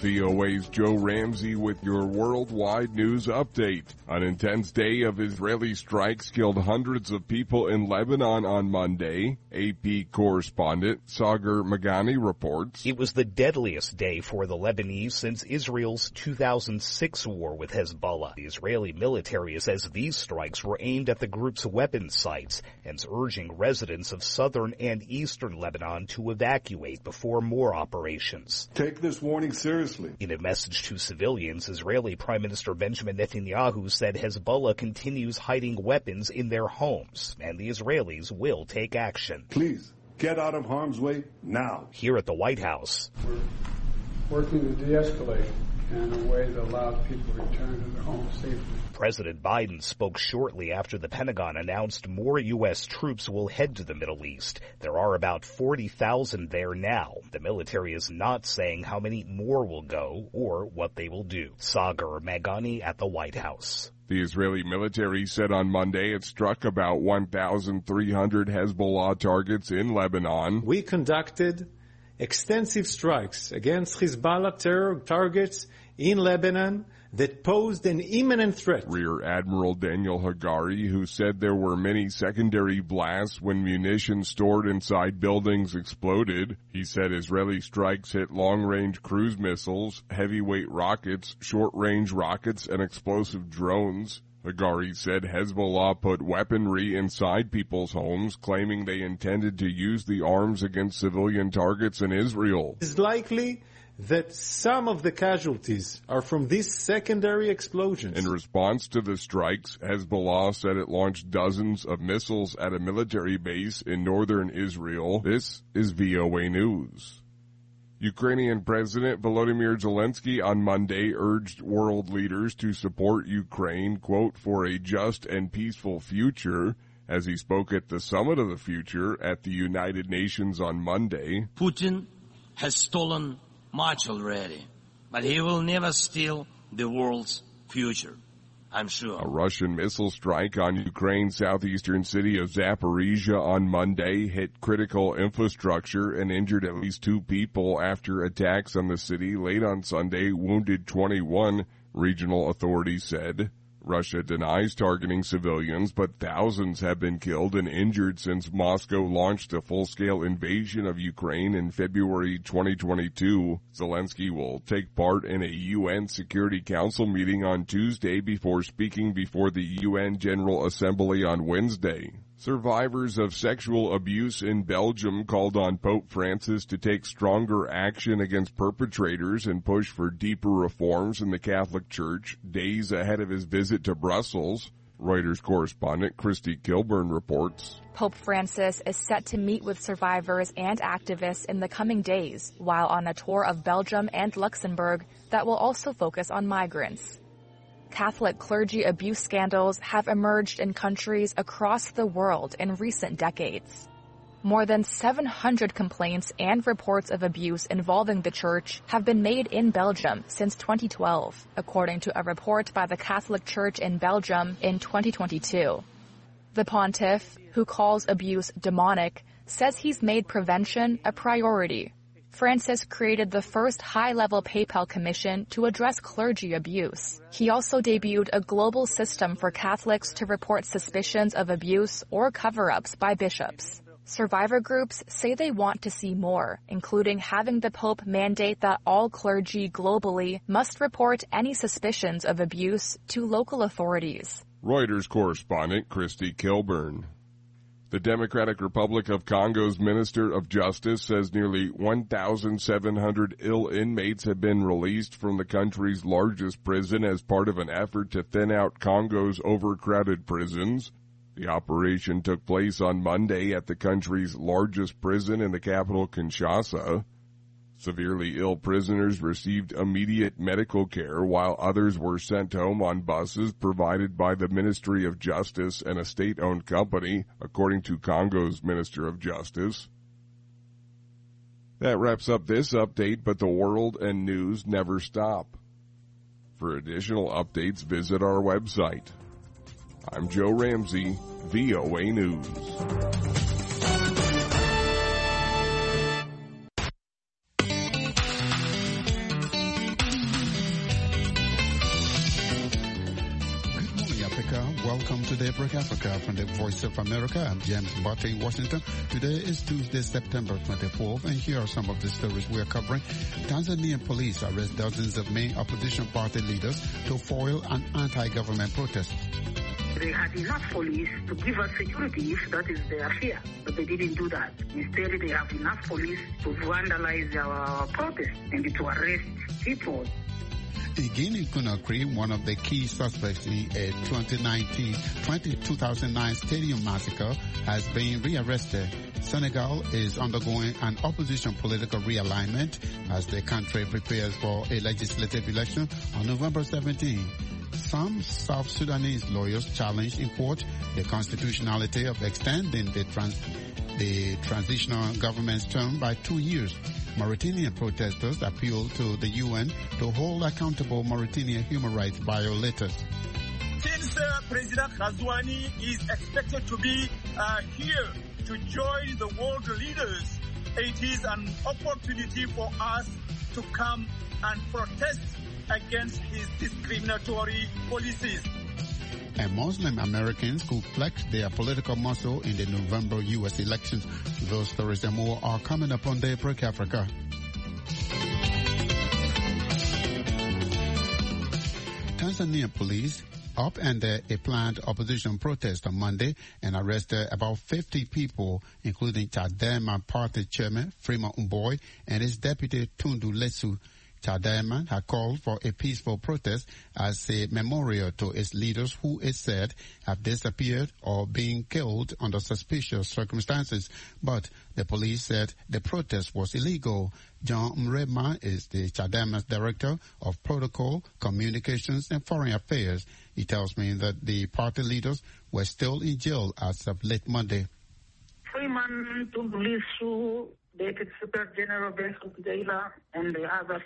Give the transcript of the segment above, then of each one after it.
VOA's Joe Ramsey with your worldwide news update. An intense day of Israeli strikes killed hundreds of people in Lebanon on Monday. AP correspondent Sagar Magani reports. It was the deadliest day for the Lebanese since Israel's 2006 war with Hezbollah. The Israeli military says these strikes were aimed at the group's weapons sites and is urging residents of southern and eastern Lebanon to evacuate before more operations. Take this warning seriously. In a message to civilians, Israeli Prime Minister Benjamin Netanyahu said Hezbollah continues hiding weapons in their homes, and the Israelis will take action. Please, get out of harm's way now. Here at the White House, we're working to de-escalate in a way that allows people to return to their homes safely. President Biden spoke shortly after the Pentagon announced more U.S. troops will head to the Middle East. There are about 40,000 there now. The military is not saying how many more will go or what they will do. Sagar Magani at the White House. The Israeli military said on Monday it struck about 1,300 Hezbollah targets in Lebanon. We conducted extensive strikes against Hezbollah terror targets in Lebanon that posed an imminent threat. Rear Admiral Daniel Hagari, who said there were many secondary blasts when munitions stored inside buildings exploded. He said Israeli strikes hit long-range cruise missiles, heavyweight rockets, short-range rockets, and explosive drones. Hagari said Hezbollah put weaponry inside people's homes, claiming they intended to use the arms against civilian targets in Israel. It's likely that some of the casualties are from these secondary explosions. In response to the strikes, Hezbollah said it launched dozens of missiles at a military base in northern Israel. This is VOA News. Ukrainian President Volodymyr Zelensky on Monday urged world leaders to support Ukraine, quote, for a just and peaceful future, as he spoke at the Summit of the Future at the United Nations on Monday. Putin has stolen much already, but he will never steal the world's future, I'm sure. A Russian missile strike on Ukraine's southeastern city of Zaporizhia on Monday hit critical infrastructure and injured at least 2 people after attacks on the city late on Sunday wounded 21, regional authorities said. Russia denies targeting civilians, but thousands have been killed and injured since Moscow launched a full-scale invasion of Ukraine in February 2022. Zelensky will take part in a UN Security Council meeting on Tuesday before speaking before the UN General Assembly on Wednesday. Survivors of sexual abuse in Belgium called on Pope Francis to take stronger action against perpetrators and push for deeper reforms in the Catholic Church days ahead of his visit to Brussels. Reuters correspondent Christy Kilburn reports. Pope Francis is set to meet with survivors and activists in the coming days while on a tour of Belgium and Luxembourg that will also focus on migrants. Catholic clergy abuse scandals have emerged in countries across the world in recent decades. More than 700 complaints and reports of abuse involving the church have been made in Belgium since 2012, according to a report by the Catholic Church in Belgium in 2022. The pontiff, who calls abuse demonic, says he's made prevention a priority. Francis created the first high-level PayPal commission to address clergy abuse. He also debuted a global system for Catholics to report suspicions of abuse or cover-ups by bishops. Survivor groups say they want to see more, including having the Pope mandate that all clergy globally must report any suspicions of abuse to local authorities. Reuters correspondent Christy Kilburn. The Democratic Republic of Congo's Minister of Justice says nearly 1,700 ill inmates have been released from the country's largest prison as part of an effort to thin out Congo's overcrowded prisons. The operation took place on Monday at the country's largest prison in the capital, Kinshasa. Severely ill prisoners received immediate medical care, while others were sent home on buses provided by the Ministry of Justice and a state-owned company, according to Congo's Minister of Justice. That wraps up this update, but the world and news never stop. For additional updates, visit our website. I'm Joe Ramsey, VOA News. Welcome to Daybreak Africa from the Voice of America. I'm James Barty in Washington. Today is Tuesday, September 24th, and here are some of the stories we are covering. Tanzanian police arrest dozens of main opposition party leaders to foil an anti-government protest. They had enough police to give us security if that is their fear, but they didn't do that. Instead, they have enough police to vandalize our protest and to arrest people. In Guinea-Conakry, one of the key suspects in a 2009 stadium massacre has been rearrested. Senegal is undergoing an opposition political realignment as the country prepares for a legislative election on November 17. Some South Sudanese lawyers challenged in court the constitutionality of extending the transitional government's term by 2 years. Mauritanian protesters appealed to the UN to hold accountable Mauritanian human rights violators. Since President Ghazouani is expected to be here to join the world leaders, it is an opportunity for us to come and protest against his discriminatory policies. And Muslim Americans could flex their political muscle in the November U.S. elections. Those stories and more are coming up on Daybreak Africa. Tanzania police upended a planned opposition protest on Monday and arrested about 50 people, including Chadema party chairman Freeman Mbowe and his deputy Tundu Lissu. Chadema had called for a peaceful protest as a memorial to its leaders who it said have disappeared or been killed under suspicious circumstances. But the police said the protest was illegal. John Mrema is the Chadema's Director of Protocol, Communications and Foreign Affairs. He tells me that the party leaders were still in jail as of late Monday. Freeman, Tundu Lissu, Deputy Secretary General Benson Kigaila, and the other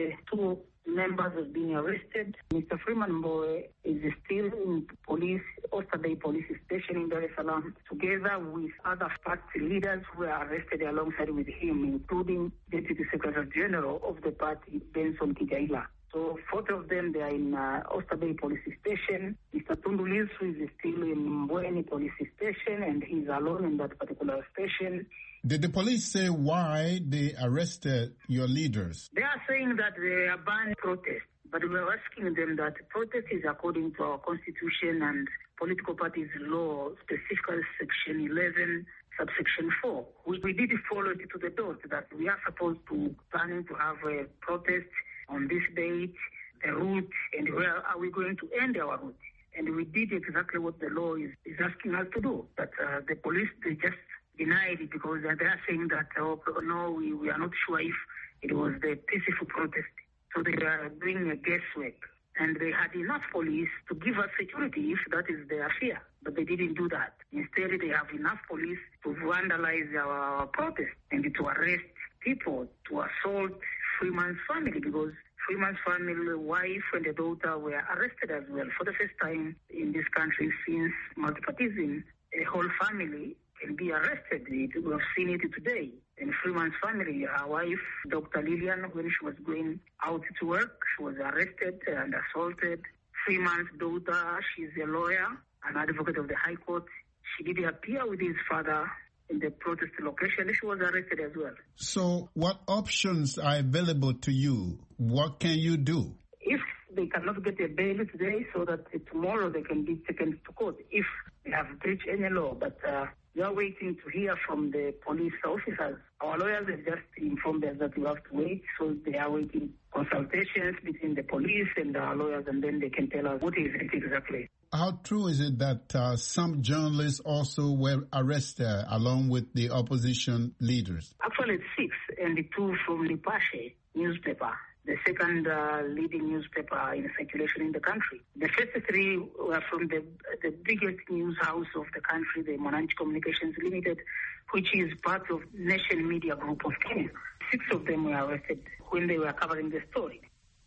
52 members have been arrested. Mr. Freeman Mbowe is still in Oyster Bay Police Station in Dar es Salaam, together with other party leaders who were arrested alongside with him, including Deputy Secretary General of the party, Benson Kigaila. So 40 of them, they are in Oyster Bay Police Station. Mr. Tundu Lissu is still in Mbweni Police Station, and he's alone in that particular station. Did the police say why they arrested your leaders? They are saying that they are banned protest, but we are asking them that protest is according to our constitution and political parties law, specifically section 11, subsection 4. We did follow it to the dot that we are supposed to planning to have a protest on this date, the route, and where are we going to end our route. And we did exactly what the law is asking us to do. But the police, they just denied it because they are saying that, no, we are not sure if it was the peaceful protest. So they are doing a guesswork. And they had enough police to give us security if that is their fear. But they didn't do that. Instead, they have enough police to vandalize our protest and to arrest people, to assault Freeman's family, because Freeman's family, wife and the daughter were arrested as well for the first time in this country since multipartyism. A whole family can be arrested. We have seen it today. And Freeman's family, her wife, Dr. Lillian, when she was going out to work, she was arrested and assaulted. Freeman's daughter, she's a lawyer, an advocate of the High Court. She did appear with his father in the protest location. She was arrested as well. So what options are available to you? What can you do? If they cannot get a bail today so that tomorrow they can be taken to court, if they have breached any law, but we are waiting to hear from the police officers. Our lawyers have just informed us that we have to wait, so they are waiting consultations between the police and our lawyers, and then they can tell us what is it exactly. How true is it that some journalists also were arrested along with the opposition leaders? Actually, it's 6, and the 2 from Nipashe newspaper, the second leading newspaper in circulation in the country. The first 3 were from the biggest news house of the country, the Mwananchi Communications Limited, which is part of Nation Media Group of Kenya. 6 of them were arrested when they were covering the story.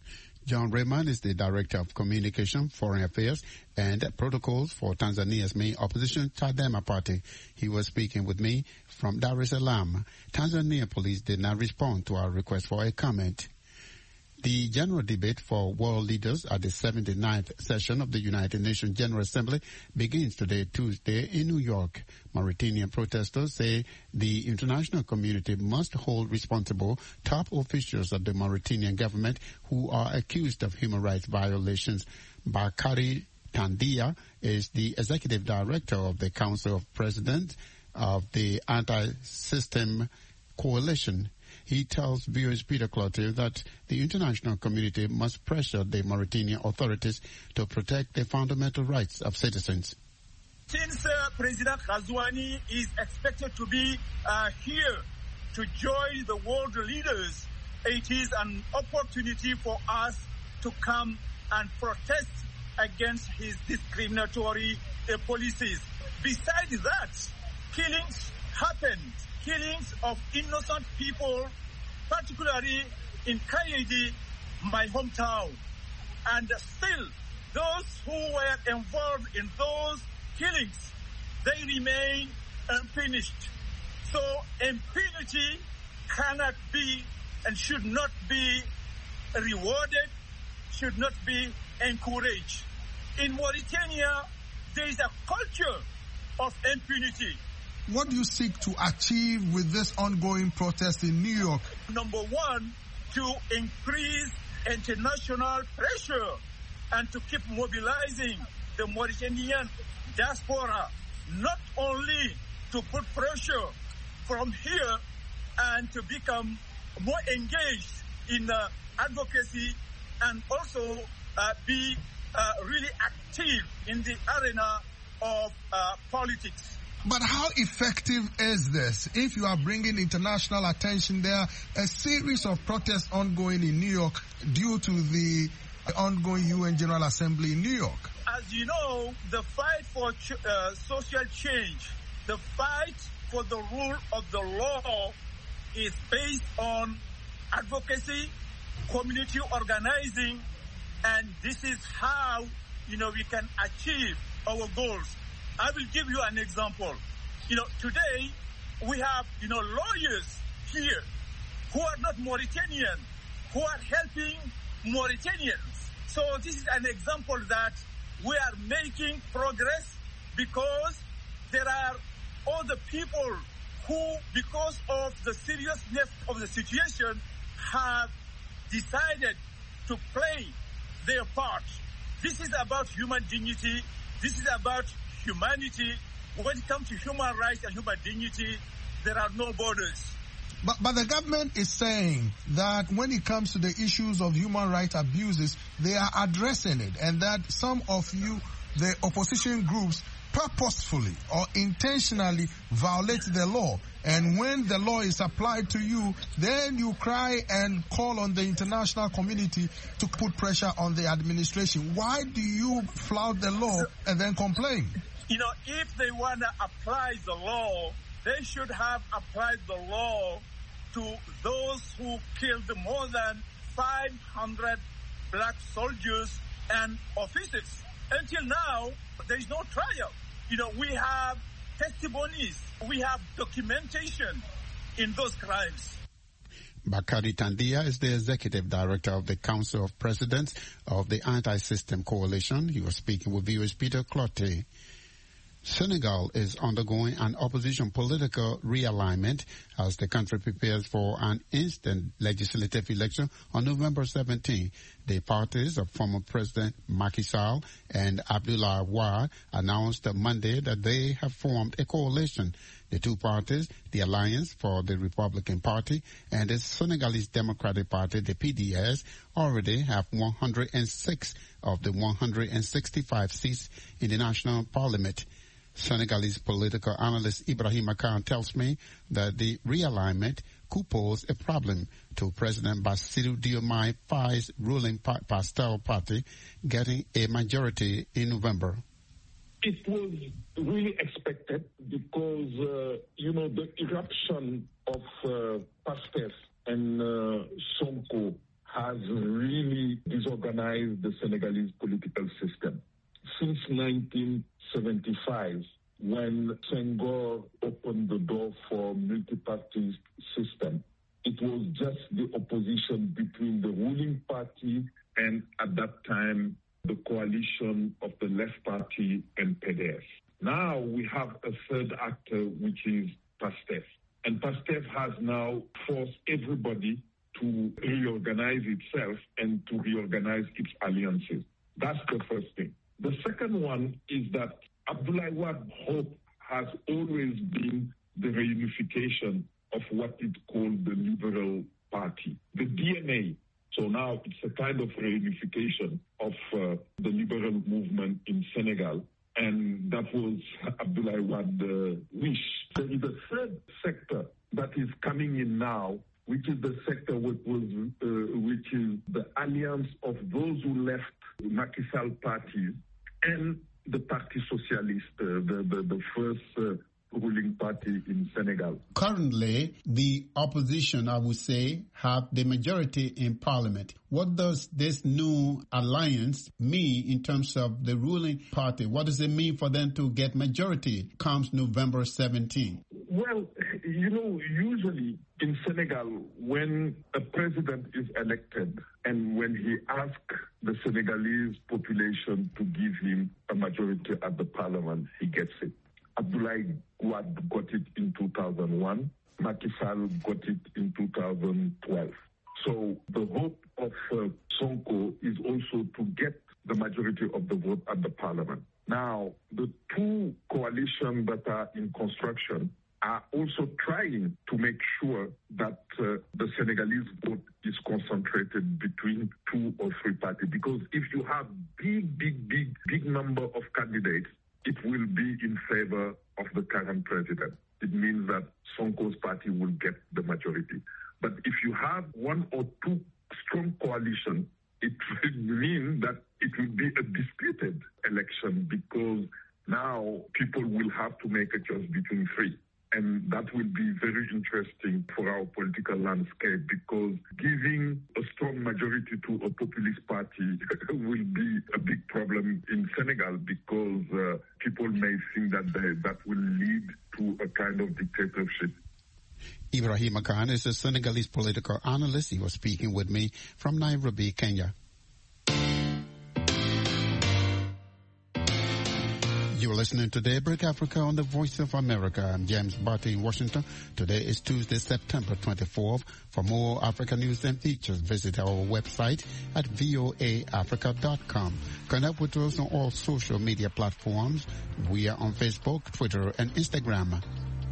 John Raymond is the Director of Communication, Foreign Affairs, and Protocols for Tanzania's main opposition, Chadema Party. He was speaking with me from Dar es Salaam. Tanzania police did not respond to our request for a comment. The general debate for world leaders at the 79th session of the United Nations General Assembly begins today, Tuesday, in New York. Mauritanian protesters say the international community must hold responsible top officials of the Mauritanian government who are accused of human rights violations. Bakari Tandia is the executive director of the Council of Presidents of the Anti-System Coalition. He tells viewers Peter Cloutier that the international community must pressure the Mauritanian authorities to protect the fundamental rights of citizens. Since President Ghazouani is expected to be here to join the world leaders, it is an opportunity for us to come and protest against his discriminatory policies. Besides that, killings happened. Killings of innocent people, particularly in Kayidi, my hometown. And still, those who were involved in those killings, they remain unpunished. So impunity cannot be and should not be rewarded, should not be encouraged. In Mauritania, there is a culture of impunity. What do you seek to achieve with this ongoing protest in New York? Number one, to increase international pressure and to keep mobilizing the Mauritanian diaspora, not only to put pressure from here and to become more engaged in advocacy and also be really active in the arena of politics. But how effective is this? If you are bringing international attention there, a series of protests ongoing in New York due to the ongoing UN General Assembly in New York. As you know, the fight for social change, the fight for the rule of the law is based on advocacy, community organizing, and this is how, we can achieve our goals. I will give you an example. Today we have, lawyers here who are not Mauritanian, who are helping Mauritanians. So this is an example that we are making progress because there are other people who, because of the seriousness of the situation, have decided to play their part. This is about human dignity. This is about humanity. When it comes to human rights and human dignity, there are no borders. But the government is saying that when it comes to the issues of human rights abuses, they are addressing it, and that some of you, the opposition groups, purposefully or intentionally violate the law. And when the law is applied to you, then you cry and call on the international community to put pressure on the administration. Why do you flout the law and then complain? If they want to apply the law, they should have applied the law to those who killed more than 500 black soldiers and officers. Until now, there is no trial. We have testimonies, we have documentation in those crimes. Bakari Tandia is the executive director of the Council of Presidents of the Anti-System Coalition. He was speaking with viewers Peter Cloutier. Senegal is undergoing an opposition political realignment as the country prepares for an instant legislative election on November 17. The parties of former President Macky Sall and Abdoulaye Wade announced Monday that they have formed a coalition. The two parties, the Alliance for the Republican Party and the Senegalese Democratic Party, the PDS, already have 106 of the 165 seats in the national parliament. Senegalese political analyst Ibrahim Akan tells me that the realignment could pose a problem to President Bassirou Diomaye Faye's ruling Pastel Party getting a majority in November. It was really expected because, the eruption of Pastef and Sonko has really disorganized the Senegalese political system. Since 1975, when Senghor opened the door for multi-party system, it was just the opposition between the ruling party and at that time the coalition of the Left Party and PDS. Now we have a third actor, which is PASTEF. And PASTEF has now forced everybody to reorganize itself and to reorganize its alliances. That's the first thing. The second one is that Abdoulaye Wade's hope has always been the reunification of what is called the Liberal Party, the DNA. So now it's a kind of reunification of the liberal movement in Senegal. And that was Abdoulaye Wade's wish. There is a third sector that is coming in now, which is the sector which is the alliance of those who left Macky Sall parties and the Parti Socialiste, the first ruling party in Senegal. Currently, the opposition, I would say, have the majority in parliament. What does this new alliance mean in terms of the ruling party? What does it mean for them to get majority comes November 17? Well, usually in Senegal, when a president is elected and when he asks the Senegalese population to give him a majority at the parliament, he gets it. Abdoulaye Wade got it in 2001. Macky Sall got it in 2012. So the hope of Sonko is also to get the majority of the vote at the parliament. Now, the two coalitions that are in construction are also trying to make sure that the Senegalese vote is concentrated between 2 or 3 parties. Because if you have big number of candidates, it will be in favor of the current president. It means that Sonko's party will get the majority. But if you have 1 or 2 strong coalitions, it will mean that it will be a disputed election because now people will have to make a choice between 3. And that will be very interesting for our political landscape because giving a strong majority to a populist party will be a big problem in Senegal because people may think that that will lead to a kind of dictatorship. Ibrahim Khan is a Senegalese political analyst. He was speaking with me from Nairobi, Kenya. You're listening to Daybreak Africa on the Voice of America. I'm James Barty in Washington. Today is Tuesday, September 24th. For more African news and features, visit our website at voaafrica.com. Connect with us on all social media platforms. We are on Facebook, Twitter, and Instagram.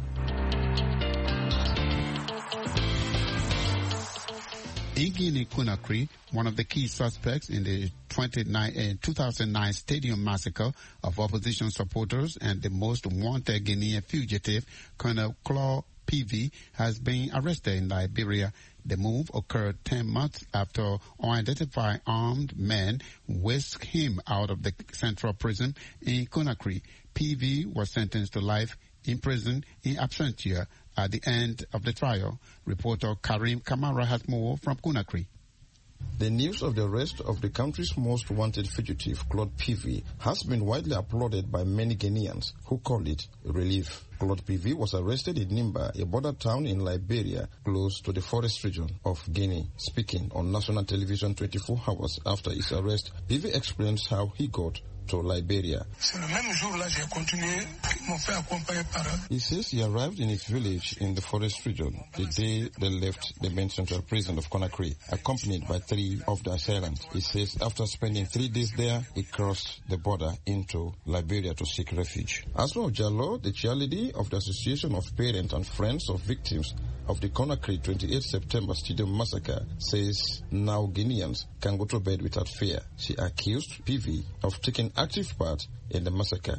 In Guinea-Conakry, one of the key suspects in the 2009 stadium massacre of opposition supporters and the most wanted Guinean fugitive, Colonel Claude PV, has been arrested in Liberia. The move occurred 10 months after unidentified armed men whisked him out of the central prison in Conakry. PV was sentenced to life in prison in absentia at the end of the trial. Reporter Karim Kamara has more from Conakry. The news of the arrest of the country's most wanted fugitive, Claude PV, has been widely applauded by many Guineans who call it a relief. Claude PV was arrested in Nimba, a border town in Liberia, close to the forest region of Guinea. Speaking on national television 24 hours after his arrest, PV explains how he got to Liberia. He says he arrived in his village in the forest region the day they left the main central prison of Conakry, accompanied by 3 of the assailants. He says after spending 3 days there, he crossed the border into Liberia to seek refuge. Asma Jallo, the chairlady of the Association of Parents and Friends of Victims of the Conakry 28 September Stadium Massacre, says now Guineans can go to bed without fear. She accused PV of taking active part in the massacre.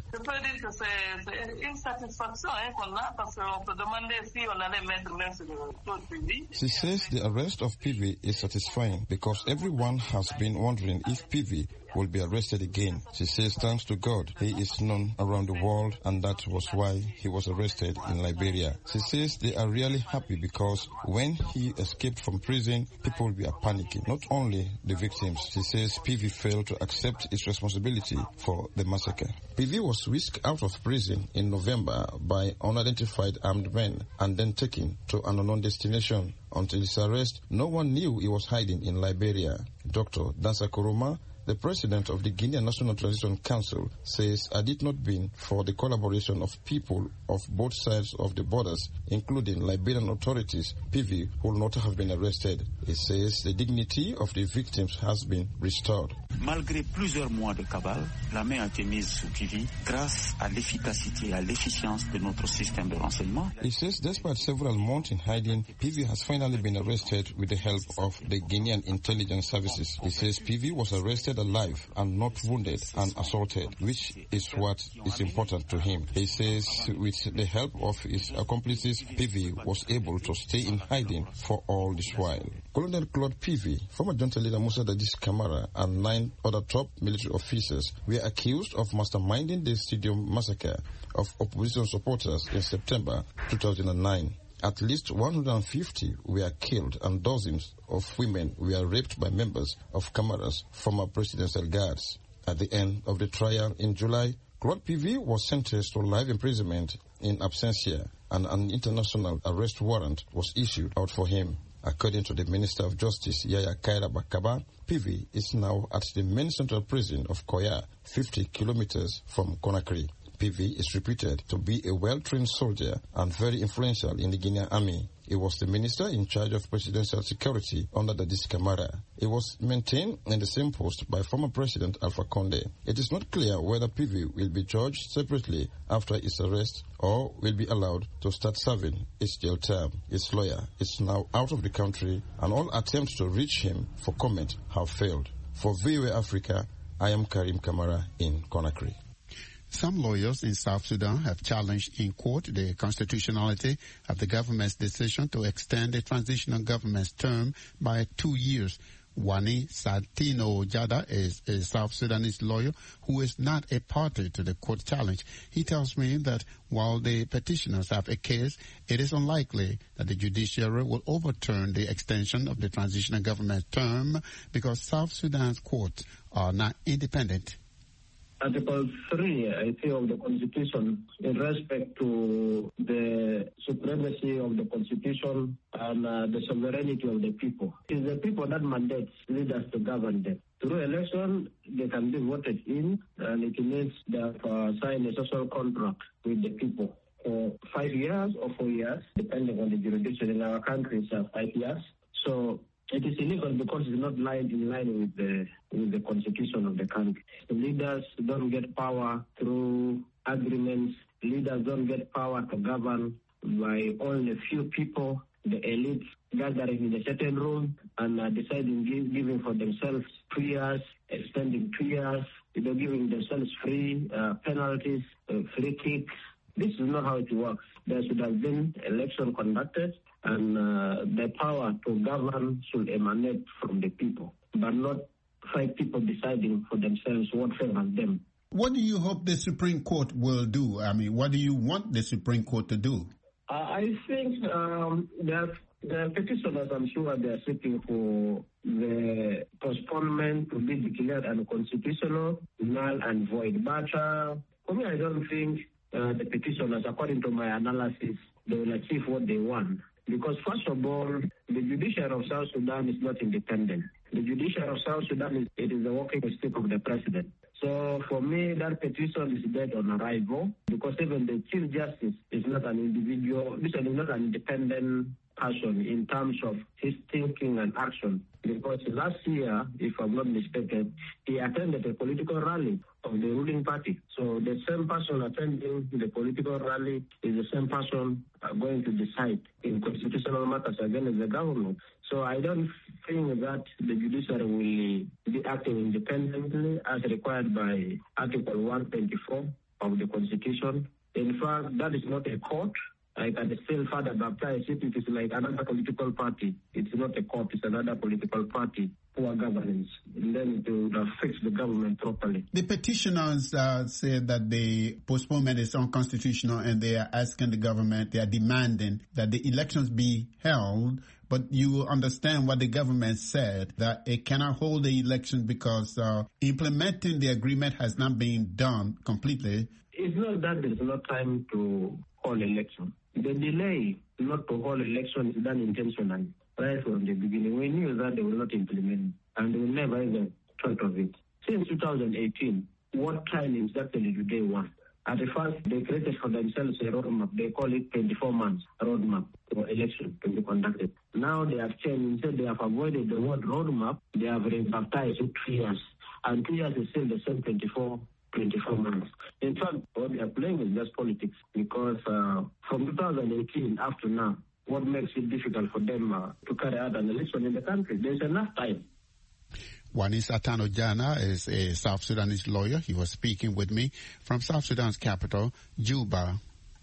She says the arrest of PV is satisfying because everyone has been wondering if PV will be arrested again. She says thanks to God, he is known around the world and that was why he was arrested in Liberia. She says they are really happy because when he escaped from prison, people were panicking. Not only the victims. She says PV failed to accept its responsibility for the massacre. PV was whisked out of prison in November by unidentified armed men and then taken to an unknown destination. Until his arrest, no one knew he was hiding in Liberia. Dr. Dansa Kuruma, the president of the Guinean National Transition Council, says had it not been for the collaboration of people of both sides of the borders, including Liberian authorities, PV would not have been arrested. He says the dignity of the victims has been restored. Malgré plusieurs mois de cabale, la main a été mise sur PV grâce à l'efficacité et à l'efficience de notre système de renseignement. He says despite several months in hiding, PV has finally been arrested with the help of the Guinean intelligence services. He says PV was arrested alive and not wounded and assaulted, which is what is important to him. He says with the help of his accomplices, PV was able to stay in hiding for all this while. Colonel Claude PV, former junta leader Musa Dadis Camara, and 9 other top military officers were accused of masterminding the stadium massacre of opposition supporters in September 2009. At least 150 were killed and dozens of women were raped by members of Camara's former presidential guards. At the end of the trial in July, Claude PV was sentenced to life imprisonment in absentia and an international arrest warrant was issued out for him. According to the Minister of Justice, Yaya Kaira Bakaba, PV is now at the main central prison of Koya, 50 kilometers from Conakry. PV is reputed to be a well-trained soldier and very influential in the Guinean army. He was the minister in charge of presidential security under Dadis Camara. He was maintained in the same post by former President Alpha Conde. It is not clear whether PV will be judged separately after his arrest or will be allowed to start serving his jail term. His lawyer is now out of the country and all attempts to reach him for comment have failed. For VOA Africa, I am Karim Kamara in Conakry. Some lawyers in South Sudan have challenged in court the constitutionality of the government's decision to extend the transitional government's term by 2 years. Wani Satino Jada is a South Sudanese lawyer who is not a party to the court challenge. He tells me that while the petitioners have a case, it is unlikely that the judiciary will overturn the extension of the transitional government term because South Sudan's courts are not independent. Article 3, I think, of the Constitution in respect to the supremacy of the Constitution and the sovereignty of the people. It is the people that mandates leaders to govern them. Through election, they can be voted in, and it means they have signed a social contract with the people for 5 years or 4 years, depending on the jurisdiction. In our country, it's 5 years. So it is illegal because it's not in line with the constitution of the country. The leaders don't get power through agreements. Leaders don't get power to govern by only a few people, the elites gathering in a certain room and deciding giving for themselves 2 years, extending 2 years, giving themselves free penalties, free kicks. This is not how it works. There should have been election conducted, and the power to govern should emanate from the people, but not 5 people deciding for themselves what favors them. What do you hope the Supreme Court will do? I mean, what do you want the Supreme Court to do? I think that the petitioners, I'm sure they are seeking for the postponement to be declared unconstitutional, null and void. But for me, I don't think the petitioners, according to my analysis, they will achieve what they want. Because first of all, the judiciary of South Sudan is not independent. The judiciary of South Sudan is the working stick of the president. So for me, that petition is dead on arrival because even the Chief Justice is not an individual, this is not an independent person in terms of his thinking and action. Because last year, if I'm not mistaken, he attended a political rally of the ruling party. So the same person attending the political rally is the same person going to decide in constitutional matters against the government. So I don't think that the judiciary will be acting independently as required by Article 124 of the Constitution. In fact, that is not a court. I can still further baptize it. It is like another political party. It's not a court, it's another political party, poor governance. And then to fix the government properly. The petitioners said that the postponement is unconstitutional and they are asking the government, they are demanding that the elections be held. But you understand what the government said, that it cannot hold the election because implementing the agreement has not been done completely. It's not that there's no time to hold election. The delay not to hold election is done intentionally. right from the beginning. We knew that they will not implement, and they will never even thought of it. Since 2018, what time exactly do they want? At the first, they created for themselves a roadmap. They call it 24 months roadmap for election to be conducted. Now they have changed. Instead, they have avoided the word roadmap. They have rebaptized it 3 years. And 2 years is still the same 24 months. In fact, what they are playing is just politics, because from 2018 up to now, what makes it difficult for them to carry out an election in the country? There's enough time. Wanis Atano Jana is a South Sudanese lawyer. He was speaking with me from South Sudan's capital, Juba.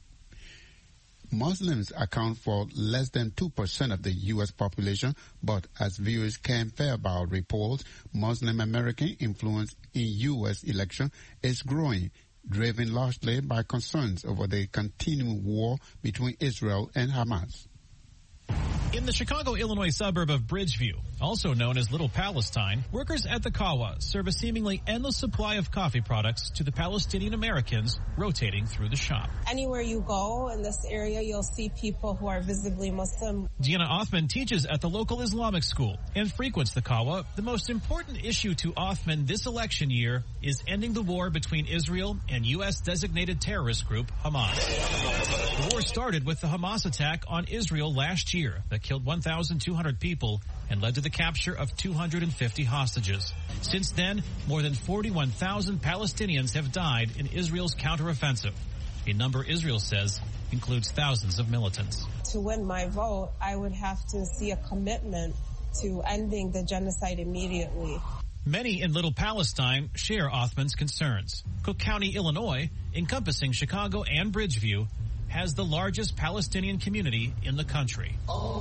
Muslims account for less than 2% of the U.S. population, but as viewers Ken Fairbaugh reports, Muslim American influence in U.S. election is growing, driven largely by concerns over the continuing war between Israel and Hamas. In the Chicago, Illinois suburb of Bridgeview, also known as Little Palestine, workers at the Kawa serve a seemingly endless supply of coffee products to the Palestinian Americans rotating through the shop. Anywhere you go in this area, you'll see people who are visibly Muslim. Deanna Othman teaches at the local Islamic school and frequents the Kawa. The most important issue to Othman this election year is ending the war between Israel and U.S.-designated terrorist group Hamas. The war started with the Hamas attack on Israel last year that killed 1,200 people and led to the capture of 250 hostages. Since then, more than 41,000 Palestinians have died in Israel's counteroffensive, a number Israel says includes thousands of militants. To win my vote, I would have to see a commitment to ending the genocide immediately. Many in Little Palestine share Othman's concerns. Cook County, Illinois, encompassing Chicago and Bridgeview, has the largest Palestinian community in the country.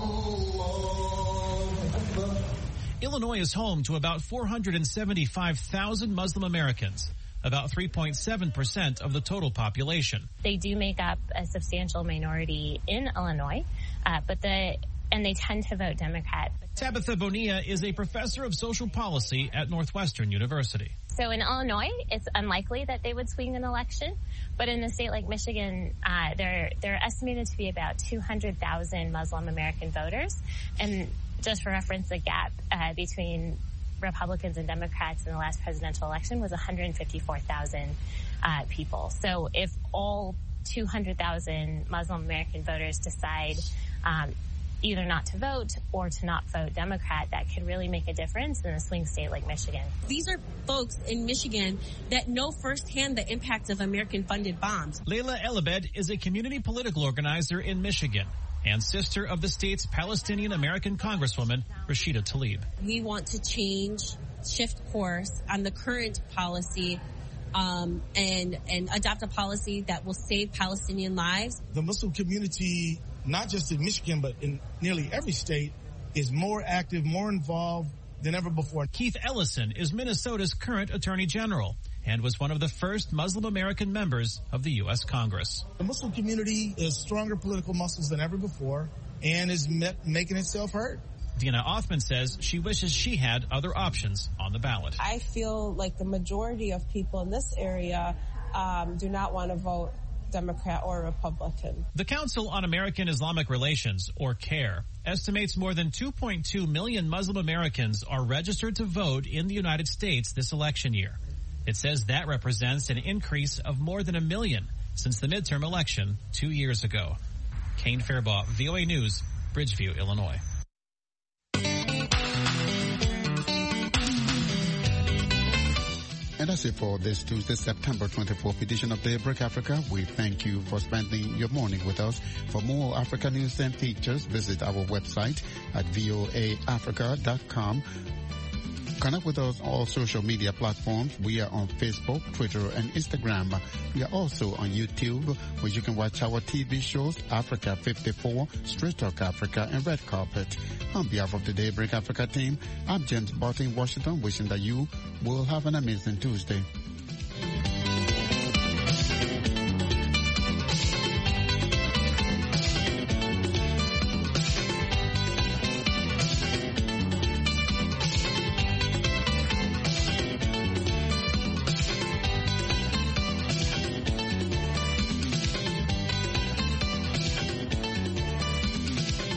Illinois is home to about 475,000 Muslim Americans, about 3.7% of the total population. They do make up a substantial minority in Illinois, and they tend to vote Democrat. Tabitha Bonilla is a professor of social policy at Northwestern University. So in Illinois, it's unlikely that they would swing an election, but in a state like Michigan, they're estimated to be about 200,000 Muslim American voters. And just for reference, the gap between Republicans and Democrats in the last presidential election was 154,000 people. So if all 200,000 Muslim American voters decide either not to vote or to not vote Democrat, that could really make a difference in a swing state like Michigan. These are folks in Michigan that know firsthand the impact of American-funded bombs. Layla Elabed is a community political organizer in Michigan and sister of the state's Palestinian American Congresswoman, Rashida Tlaib. We want to shift course on the current policy and adopt a policy that will save Palestinian lives. The Muslim community, not just in Michigan, but in nearly every state, is more active, more involved than ever before. Keith Ellison is Minnesota's current Attorney General and was one of the first Muslim American members of the U.S. Congress. The Muslim community is stronger political muscles than ever before and is making itself heard. Deanna Othman says she wishes she had other options on the ballot. I feel like the majority of people in this area do not want to vote Democrat or Republican. The Council on American Islamic Relations, or CAIR, estimates more than 2.2 million Muslim Americans are registered to vote in the United States this election year. It says that represents an increase of more than 1 million since the midterm election 2 years ago. Kane Fairbaugh, VOA News, Bridgeview, Illinois. And that's it for this Tuesday, September 24th edition of Daybreak Africa. We thank you for spending your morning with us. For more Africa news and features, visit our website at voaafrica.com. Connect with us on all social media platforms. We are on Facebook, Twitter, and Instagram. We are also on YouTube, where you can watch our TV shows, Africa 54, Straight Talk Africa, and Red Carpet. On behalf of the Daybreak Africa team, I'm James Barton in Washington, wishing that you will have an amazing Tuesday.